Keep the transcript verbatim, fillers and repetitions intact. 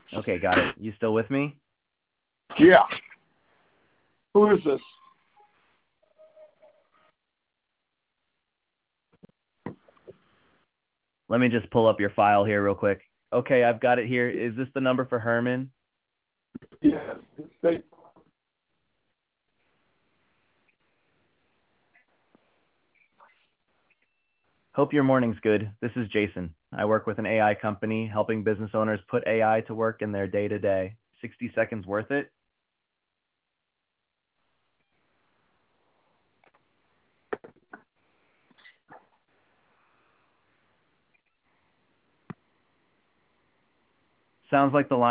Okay, got it. You still with me? Yeah. Who is this? Let me just pull up your file here real quick. Okay, I've got it here. Is this the number for Herman? Yes. They, Hope your morning's good. This is Jason. I work with an A I company helping business owners put A I to work in their day-to-day. sixty seconds worth it? Sounds like the line